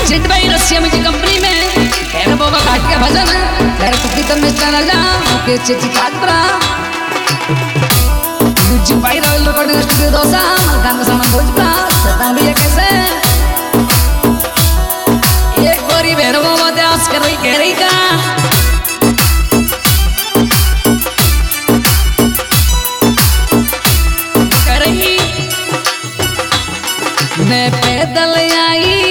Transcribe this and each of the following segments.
chit भाई रसिया music company में तेरे बाबा काट के भजन तेरे पति तब में चला जा के चिची काटरा म्यूजिक भाई रॉयल रिकॉर्डिंग स्टूडियो दोसा गाना सामान भोजपुरा सदा भी कैसे एक गोरी भैरव बाबा त्यास कर रही कह रही का मैं पैदल आई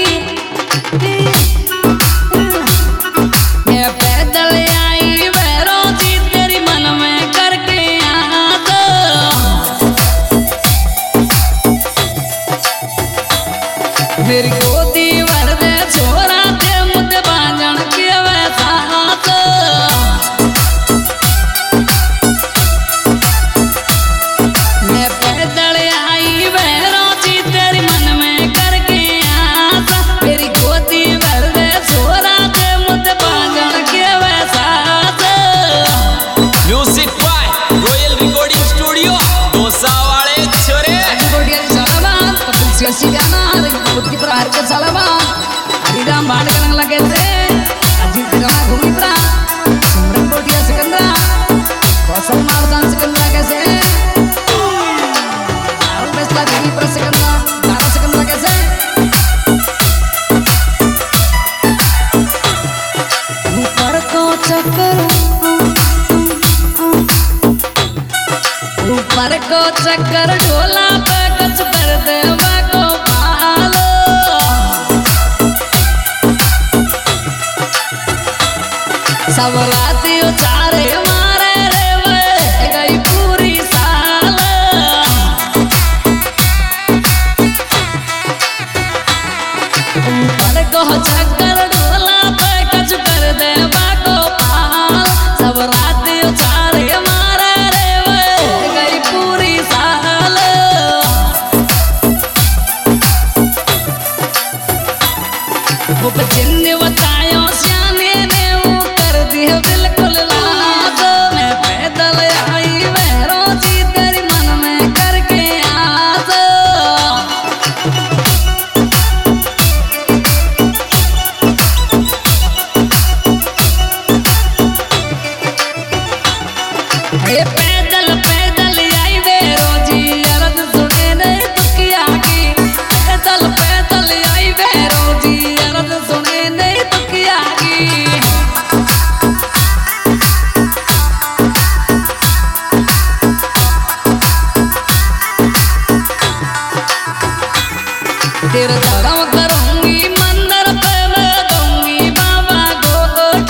मैं पैदल आई भैरो जी तेरी मन में करके याद मेरी गोदी भर दे छोरा दे मुझे बांझण के वैसा मैं पैदल आई भैरो जी तेरी मन में करके याद मेरी गोदी भर दे छोरा दे मुझे बांझण के वैसा music by royal recording studio Dausa वाले छोरे गोडिया सालाबान कपिल सियासी गाना खुद की प्रहार के सालाबान हरिराम भाट करने लगे थे अजीत गाना घूमी प्रा सिमरन गोडिया सिकंदरा कौशल मारदान सिकंदरा कैसे आरुण बेसला देवी पर सिकंदरा गाना सिकंदरा कैसे ऊपर को चक्कर ऊपर को चक्कर ढोला पे कच कर देवा को पालो सब राती उचारे मारे रे वे गई पूरी साल ऊपर को चक्कर ढोला पे कच कर देवा को पाल सब राती उचारे मारे रे वे गई पूरी साल वो चिन्ह बतायो श्याने ने वो कर दिया बिल्कुल लाद मैं पैदल आई भैरो जी तेरी मन में करके याद ये पैदल पैदल आई भैरो जी अरद सुने नहीं तुकिया की पैदल पैदल आई भैरो जी अरद सुने नहीं तुकिया की तेरा धर्म करूंगी मंदिर पे मैं दूंगी बाबा गोठ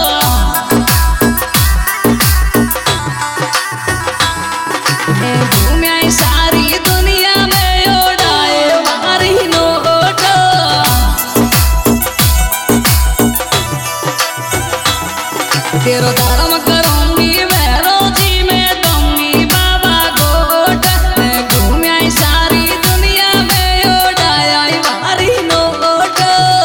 मैं घूम आई सारी दुनिया में उड़ाए मारी नोट तेरा धर्म करूंगी भैरो जी मैं दूंगी बाबा गोट मैं घूम आई सारी दुनिया में उड़ाए मारी नोट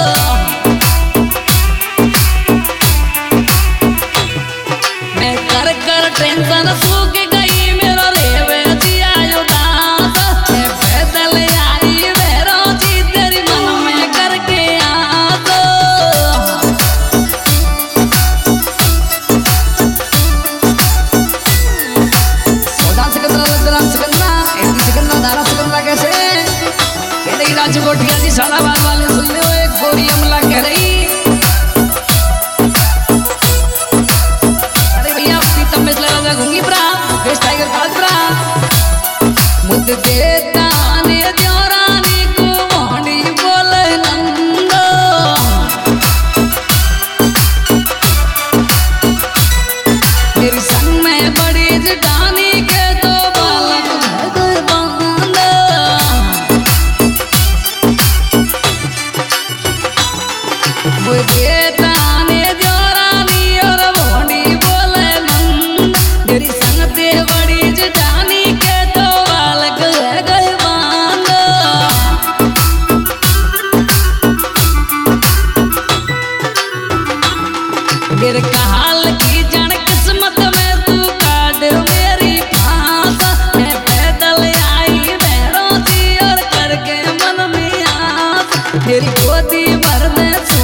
मैं कर कर टेंशन सूख गई मेरा रेवे जी आयो दास मैं पैदल आई भैरो जी तेरी मन में करके याद सौदा सिकंदरा लंदराम सिकंदरा एटी सिकंदरा दारा सिकंदरा कैसे कह रही राजकोटिया जी सालाबाद वाले सुन लो एक गोरी अमला कह रही अरे भैया पीतम में चला राजा घूंगी प्रा फेस टाइगर काट प्रा मुझे देता ने द्योरानी को मोहनी बोले नंदो मेरी संग में बड़ी जटानी के दो बालक भगत बांधो वो देता ने द्योरानी और मोहनी बोले नंद मेरी संग ते बड़ी जटानी के दो बालक तेरी गोदी भर में